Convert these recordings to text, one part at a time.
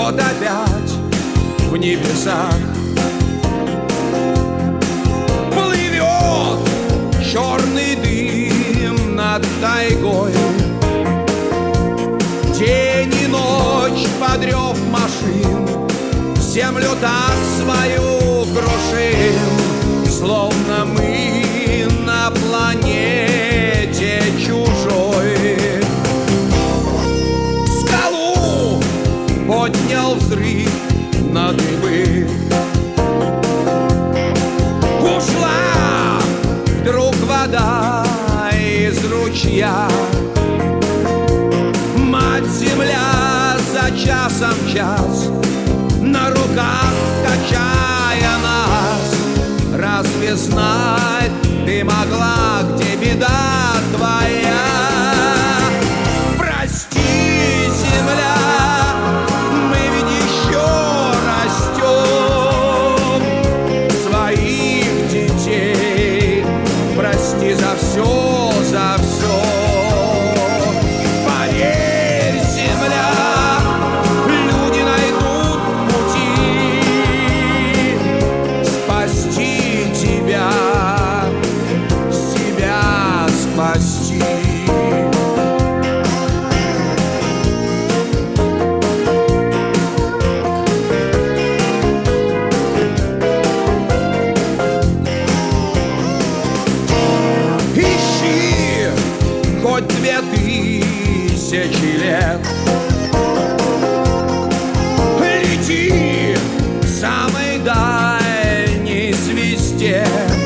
вот опять в небесах плывет черный дым над тайгой. День и ночь под рев машин землю так свою крушим, словно мы на планете чужой. Скалу поднял взрыв на дыбы, ушла вдруг вода из ручья. Мать-земля за часом час на руках качая нас. Разве знать ты могла, где беда твоя? Прости, земля, мы ведь еще растем. Своих детей прости за все, за все. Хоть 2000 лет лети самой дальней звезде,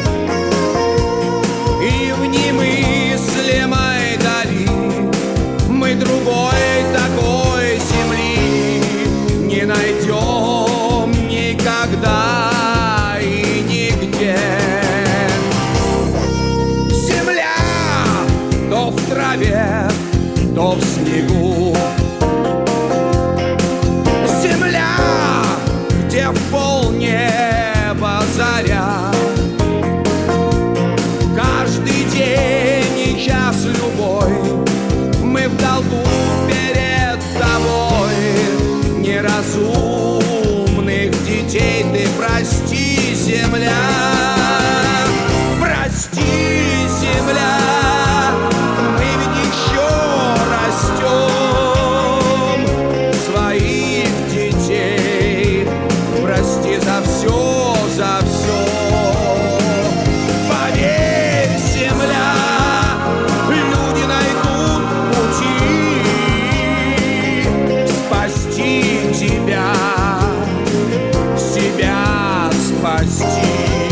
и в немыслимой дали мы другой такой земли не найдем никогда и нигде. То в траве, то в снегу. Земля, где в полнеба заря. Каждый день и час любой мы в долгу перед тобой. Неразумных детей ты прости, земля. Прости, земля. Прости за все, за все. Поверь, земля, люди найдут пути спасти тебя, себя спасти.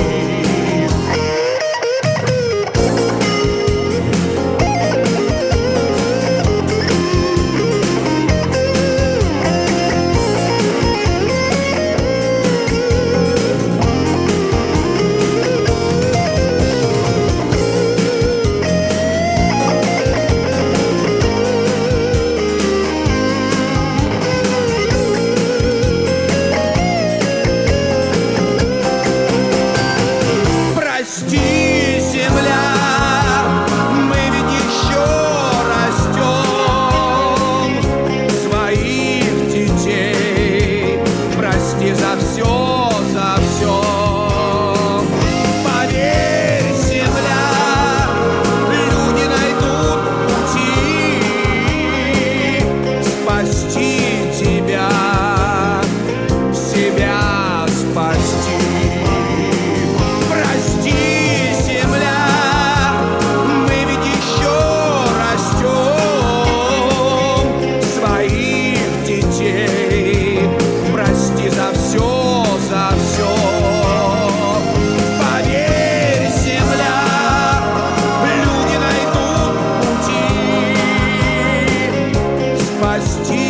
Прости, земля, мы ведь еще растем. Своих детей прости за все, за все. Поверь, земля, люди найдут пути спасти тебя, себя спасти. Прости, земля, мы ведь еще растем. Своих детей прости за все, за все. Поверь, земля, люди найдут пути спасти